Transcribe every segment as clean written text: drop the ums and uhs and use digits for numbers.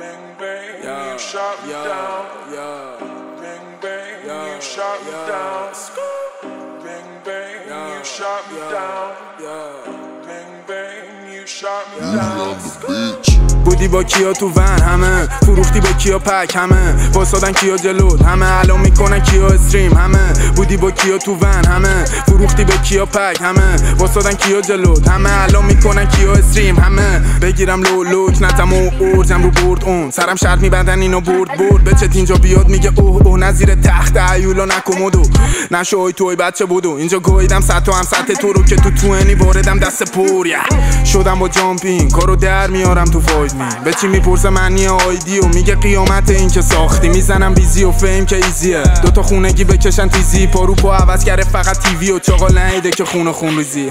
Bang bang, you shot me down. Bang bang, you shot me down. Bang bang, you shot me down. Bang bang, you shot me down. بودی با کیا تو ون همه فروختی به کیا پک همه واسادن کیا جلود همه الان میکنن کیا استریم همه بودی با کیا تو ون همه فروختی به کیا پک همه واسادن کیا جلود همه الان میکنن کیا استریم همه بگیرم لوک نتم و ارجم رو برد اون سرم شرط میبندن اینو برد به چت اینجا بیاد میگه اوه نظیر تخت عیولا نکمدو نشوی توی بچه بودو اینجا گویدم سطح هم سطح تو رو که تو انی واردم دست پور شدم با جامپینگ کارو در میارم تو فایت به چی میپرسه معنی آیدی و میگه قیامت این که ساختی میزنم بیزی و فیم که ایزیه دوتا خونگی بکشن تیزی پارو پا عوض کرده فقط تیوی و چاقال نیده که خون ریزی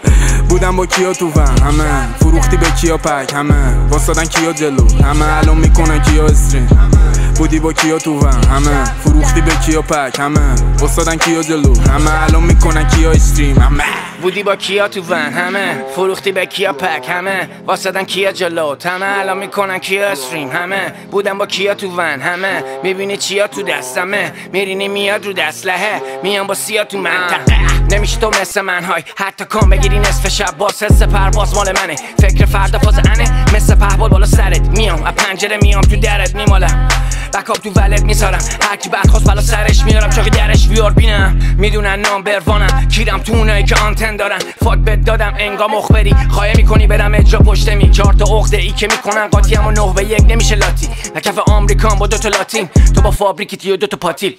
بودم با کیا تو ون همه فروختی به کیا پک همه واسادن کیا جلو همه الان میکنن کیا استریم بودی با کیا تو ون همه فروختی به کیا پک همه واسادن کیا جلو همه الان میکنن کیا استریم همه بودی با کیا تو ون همه فروختی به کیا پک همه واسادن کیا جلو همه الان میکنن کیا استریم همه بودم با کیا تو ون همه میبینی چیا تو دستمه میرینی میاد رو دستلهه میام با سیا تو منطقه نمیشه تو مثل من های حتی کام بگیری نصف شب باز حس پرواز مال منه فکر فردا فاز انه مثل پهبال بالا سرت میام از پنجره میام تو درت میمالم بکاب تو ولت میذارم هرکی بعد خواست بالا سرش میارم چاقی درش ویار بینم میدونن نام بروانم کیرم تو اونایی که آنتن دارن فاک بد دادم انگا مخبری خواهی میکنی برم اجرا پشتمی 4 تا عقده ای که میکنن قاطی اما 9 به 1 نمیشه لاتی نکف آمریکان با 2 تا لاتین تو با فابریکیتی و 2 تا پاتیل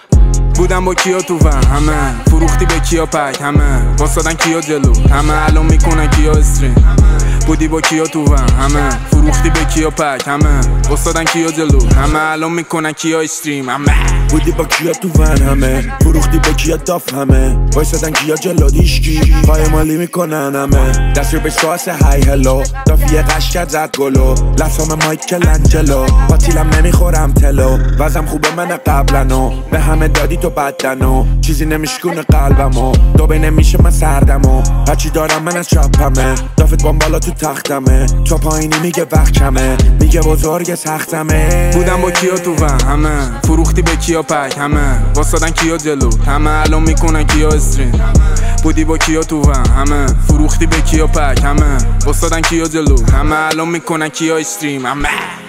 بودم با کیا تو ون همه فروختی به کیا پک همه واسادن کیا جلو همه الان میکنن کیا استریم بودی با کیا تو ون همه فروختی به کیا پک همه واسادن کیا جلو همه الان میکنن کیا استریم همه بودی با کیا تو ون همه فروختی به کیا داف همه وایسادن کیا جلو دیشکی پای مالی میکنن همه دست رو به ساس های هلو دافیه قشکت زد گلو لسام مایکل انجلو پاتیلم نمیخورم تلو وزم خوبه من قبلنو به همه دادی تو بدنو چیزی نمیشکونه قلبمو دوبه نمیشه من سردمو هرچی دارم من از چپمه دافت بامبالا تو تختمه تو پایینی میگه وقت کمه میگه بزرگ سختمه بودم با کیا تو ون همه فروختی به کیا پک همه واسادن کیا جلو همه الان میکنن کیا استریم بودی با کیا تو ون همه فروختی به کیا پک همه واسادن کیا جلو همه الان میکنن کیا استریم همه